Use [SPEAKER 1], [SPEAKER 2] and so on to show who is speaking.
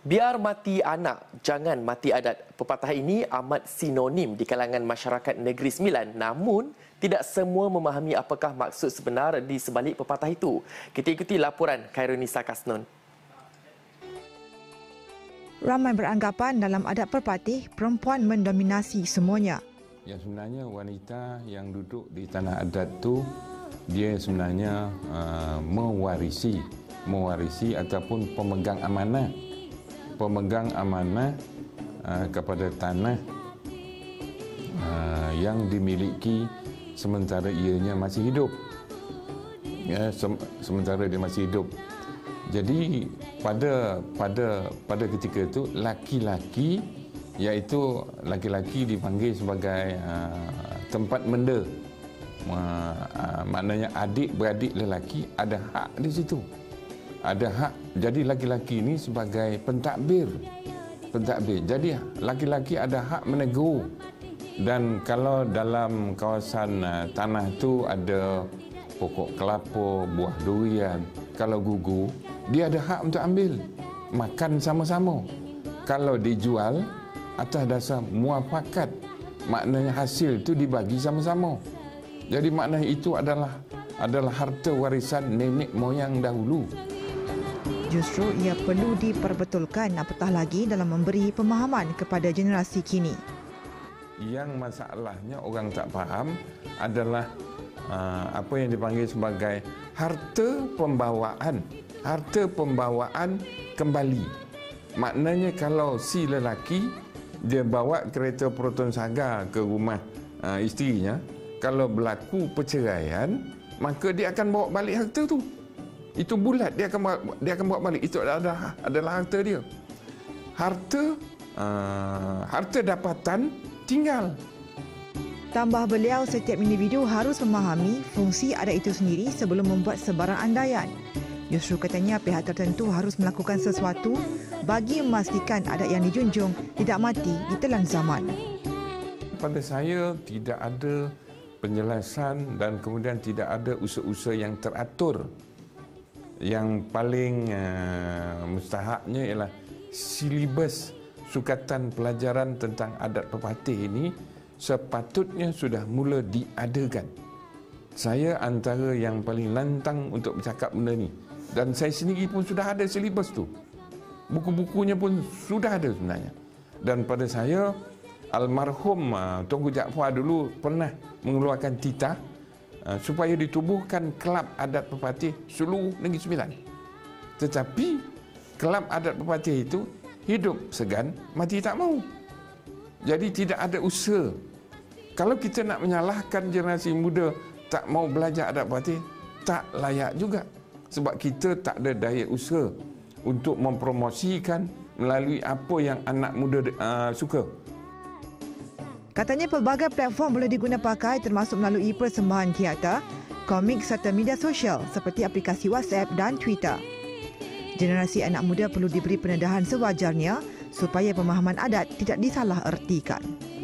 [SPEAKER 1] Biar mati anak, jangan mati adat. Pepatah ini amat sinonim di kalangan masyarakat Negeri Sembilan. Namun, tidak semua memahami apakah maksud sebenar di sebalik pepatah itu. Kita ikuti laporan Khairunisa Kasnun.
[SPEAKER 2] Ramai beranggapan dalam adat perpatih, perempuan mendominasi semuanya.
[SPEAKER 3] Yang sebenarnya wanita yang duduk di tanah adat tu dia sebenarnya mewarisi ataupun pemegang amanah kepada tanah yang dimiliki sementara ianya masih hidup. Ya, sementara dia masih hidup. Jadi pada ketika itu laki-laki, iaitu laki-laki dipanggil sebagai tempat menda. Maknanya adik-beradik lelaki ada hak di situ. Ada hak. Jadi laki-laki ini sebagai pentadbir. Jadi laki-laki ada hak menegur. Dan kalau dalam kawasan tanah tu ada pokok kelapa, buah durian, kalau gugur, dia ada hak untuk ambil. Makan sama-sama. Kalau dijual atas dasar muafakat, maknanya hasil itu dibagi sama-sama. Jadi maknanya itu adalah harta warisan nenek moyang dahulu.
[SPEAKER 2] Justru ia perlu diperbetulkan apatah lagi dalam memberi pemahaman kepada generasi kini.
[SPEAKER 3] Yang masalahnya orang tak faham adalah apa yang dipanggil sebagai harta pembawaan kembali. Maknanya kalau si lelaki dia bawa kereta Proton Saga ke rumah isterinya, kalau berlaku perceraian, maka dia akan bawa balik harta tu. Itu bulat, dia akan bawa balik. Itu adalah harta dia. Harta dapatan tinggal.
[SPEAKER 2] Tambah beliau, setiap individu harus memahami fungsi adat itu sendiri sebelum membuat sebarang andaian. Justru katanya pihak tertentu harus melakukan sesuatu bagi memastikan adat yang dijunjung tidak mati ditelan zaman.
[SPEAKER 3] Pada saya tidak ada penjelasan dan kemudian tidak ada usaha-usaha yang teratur. Yang paling mustahaknya ialah silibus sukatan pelajaran tentang adat pepatih ini sepatutnya sudah mula diadakan. Saya antara yang paling lantang untuk bercakap benda ni. Dan saya sendiri pun sudah ada silibus tu. Buku-bukunya pun sudah ada sebenarnya. Dan pada saya, almarhum Tunku Jaafar dulu pernah mengeluarkan titah supaya ditubuhkan kelab adat pepatih seluruh Negeri Sembilan. Tetapi kelab adat pepatih itu hidup segan, mati tak mau. Jadi tidak ada usaha. Kalau kita nak menyalahkan generasi muda tak mau belajar adat pepatih, tak layak juga. Sebab kita tak ada daya usaha untuk mempromosikan melalui apa yang anak muda suka.
[SPEAKER 2] Katanya pelbagai platform boleh diguna pakai termasuk melalui persembahan teater, komik serta media sosial seperti aplikasi WhatsApp dan Twitter. Generasi anak muda perlu diberi pendedahan sewajarnya supaya pemahaman adat tidak disalah ertikan.